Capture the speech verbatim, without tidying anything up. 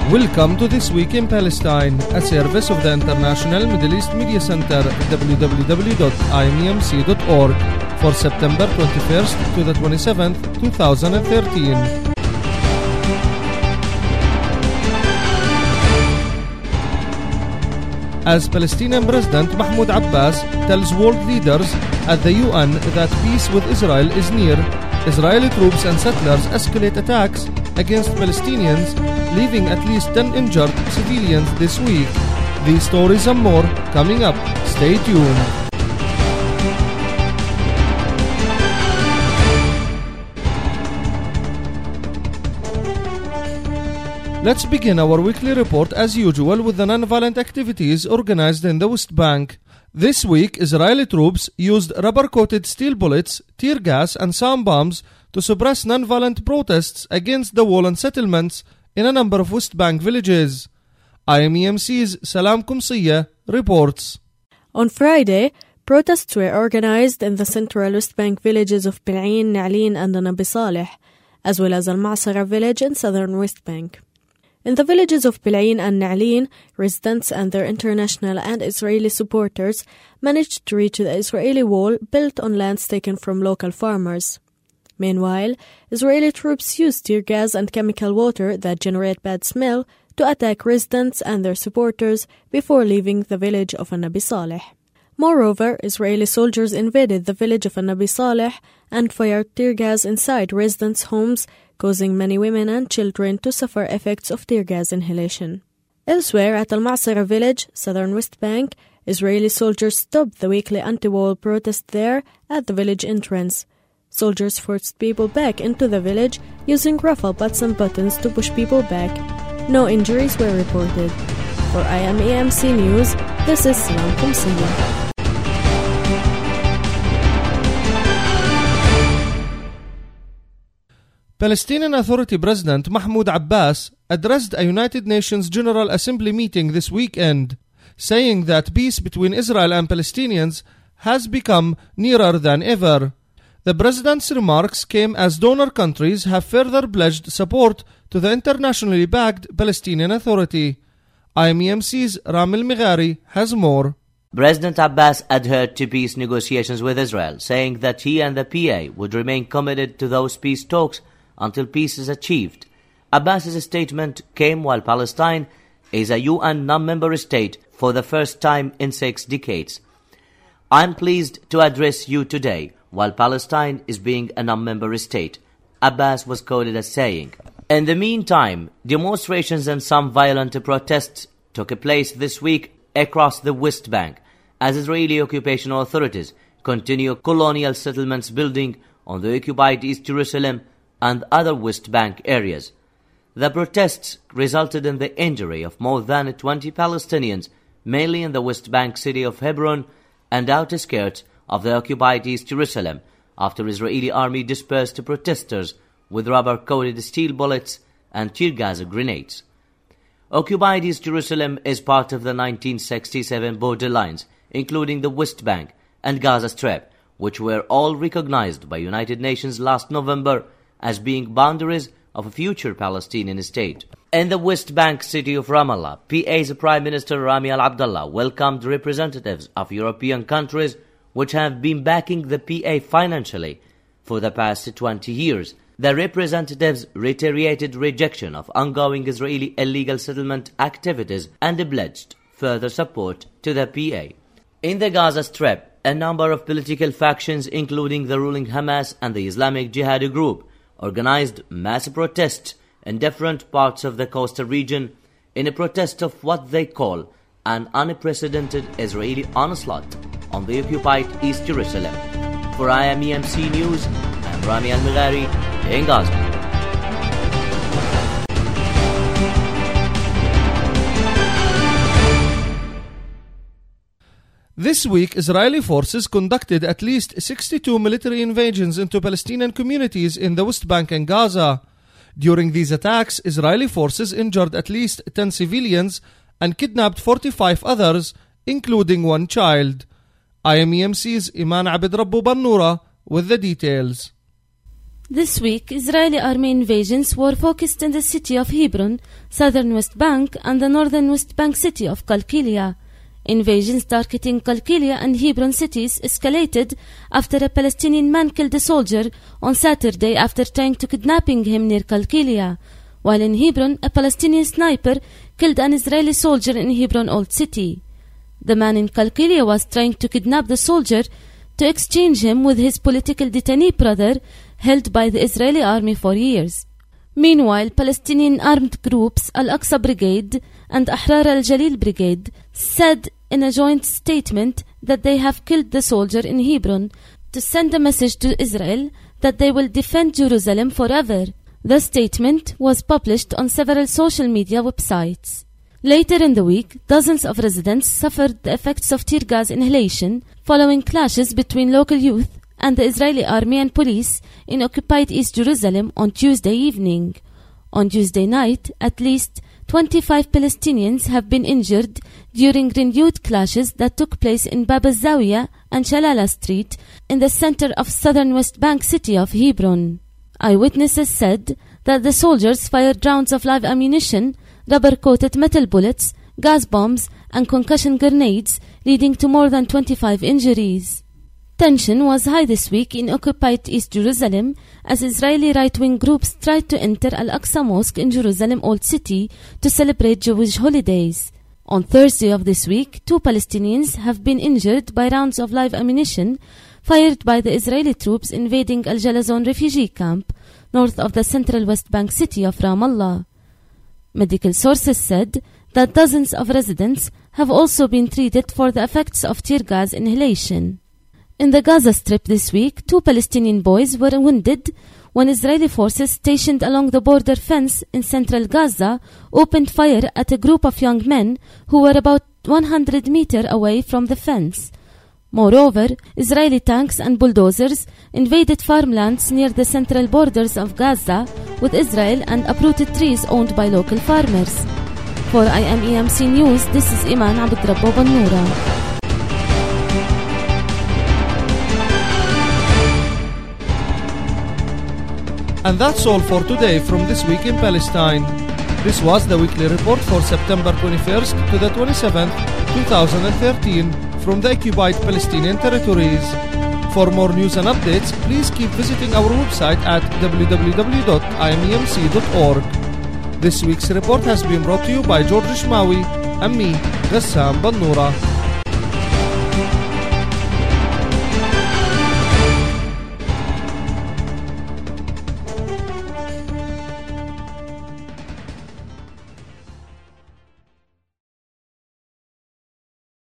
Welcome to This Week in Palestine, a service of the International Middle East Media Center, w w w dot i m e m c dot org, for September twenty-first to the twenty-seventh, two thousand thirteen. As Palestinian President Mahmoud Abbas tells world leaders at the U N that peace with Israel is near, Israeli troops and settlers escalate attacks against Palestinians, leaving at least ten injured civilians this week. These stories and more coming up. Stay tuned. Let's begin our weekly report as usual with the non-violent activities organized in the West Bank. This week, Israeli troops used rubber-coated steel bullets, tear gas and sound bombs to suppress non-violent protests against the wall and settlements in a number of West Bank villages. I M E M C's Salam Kumsiya reports. On Friday, protests were organized in the central West Bank villages of Bil'in, Na'lin and Nabi Saleh, as well as Al-Ma'sara village in southern West Bank. In the villages of Bil'in and Na'lin, residents and their international and Israeli supporters managed to reach the Israeli wall built on lands taken from local farmers. Meanwhile, Israeli troops used tear gas and chemical water that generate bad smell to attack residents and their supporters before leaving the village of Nabi Saleh. Moreover, Israeli soldiers invaded the village of Nabi Saleh and fired tear gas inside residents' homes, causing many women and children to suffer effects of tear gas inhalation. Elsewhere, at Al-Ma'sara village, southern West Bank, Israeli soldiers stopped the weekly anti-war protest there at the village entrance. Soldiers forced people back into the village using rifle butts and buttons to push people back. No injuries were reported. For I M E M C News, this is Salam Kumsiya. Palestinian Authority President Mahmoud Abbas addressed a United Nations General Assembly meeting this weekend, saying that peace between Israel and Palestinians has become nearer than ever. The president's remarks came as donor countries have further pledged support to the internationally backed Palestinian Authority. I M E M C's Rami Al-Meghari has more. President Abbas adhered to peace negotiations with Israel, saying that he and the P A would remain committed to those peace talks until peace is achieved. Abbas's statement came while Palestine is a U N non-member state for the first time in six decades. I'm pleased to address you today while Palestine is being a non-member state, Abbas was quoted as saying. In the meantime, demonstrations and some violent protests took place this week across the West Bank as Israeli occupation authorities continue colonial settlements building on the occupied East Jerusalem and other West Bank areas. The protests resulted in the injury of more than twenty Palestinians, mainly in the West Bank city of Hebron and outskirts of the occupied East Jerusalem, after Israeli army dispersed protesters with rubber-coated steel bullets and tear gas grenades. Occupied East Jerusalem is part of the nineteen sixty-seven borderlines, including the West Bank and Gaza Strip, which were all recognized by United Nations last November as being boundaries of a future Palestinian state. In the West Bank city of Ramallah, P A's Prime Minister Rami Al-Abdallah welcomed representatives of European countries which have been backing the P A financially for the past twenty years. The representatives reiterated rejection of ongoing Israeli illegal settlement activities and pledged further support to the P A. In the Gaza Strip, a number of political factions, including the ruling Hamas and the Islamic Jihad group, organized mass protests in different parts of the coastal region in a protest of what they call an unprecedented Israeli onslaught on the occupied East Jerusalem. For I M E M C News, I'm Rami Al-Meghari in Gaza. This week, Israeli forces conducted at least sixty-two military invasions into Palestinian communities in the West Bank and Gaza. During these attacks, Israeli forces injured at least ten civilians and kidnapped forty-five others, including one child. I M E M C's Iman Abed Rabbu Bannura with the details. This week, Israeli army invasions were focused in the city of Hebron, southern West Bank, and the northern West Bank city of Qalqilia. Invasions targeting Qalqilia and Hebron cities escalated after a Palestinian man killed a soldier on Saturday after trying to kidnapping him near Qalqilia, while in Hebron, a Palestinian sniper killed an Israeli soldier in Hebron Old City. The man in Qalqilia was trying to kidnap the soldier to exchange him with his political detainee brother held by the Israeli army for years. Meanwhile, Palestinian armed groups Al-Aqsa Brigade and Ahrar al-Jalil Brigade said in a joint statement that they have killed the soldier in Hebron to send a message to Israel that they will defend Jerusalem forever. The statement was published on several social media websites. Later in the week, dozens of residents suffered the effects of tear gas inhalation following clashes between local youth and the Israeli army and police in occupied East Jerusalem on Tuesday evening. On Tuesday night, at least twenty-five Palestinians have been injured during renewed clashes that took place in Bab al-Zawiya and Shalala Street in the center of southern West Bank city of Hebron. Eyewitnesses said that the soldiers fired rounds of live ammunition, rubber-coated metal bullets, gas bombs, and concussion grenades, leading to more than twenty-five injuries. Tension was high this week in occupied East Jerusalem as Israeli right-wing groups tried to enter Al-Aqsa Mosque in Jerusalem Old City to celebrate Jewish holidays. On Thursday of this week, two Palestinians have been injured by rounds of live ammunition fired by the Israeli troops invading Al-Jalazon refugee camp north of the central West Bank city of Ramallah. Medical sources said that dozens of residents have also been treated for the effects of tear gas inhalation. In the Gaza Strip this week, two Palestinian boys were wounded when Israeli forces stationed along the border fence in central Gaza opened fire at a group of young men who were about one hundred meters away from the fence. Moreover, Israeli tanks and bulldozers invaded farmlands near the central borders of Gaza with Israel and uprooted trees owned by local farmers. For I M E M C News, this is Iman Abdrabbo Bannura. And that's all for today from This Week in Palestine. This was the weekly report for September twenty-first to the twenty-seventh, twenty thirteen from the occupied Palestinian territories. For more news and updates, please keep visiting our website at w w w dot i m e m c dot org. This week's report has been brought to you by George Shmawi and me, Gassam Bannura.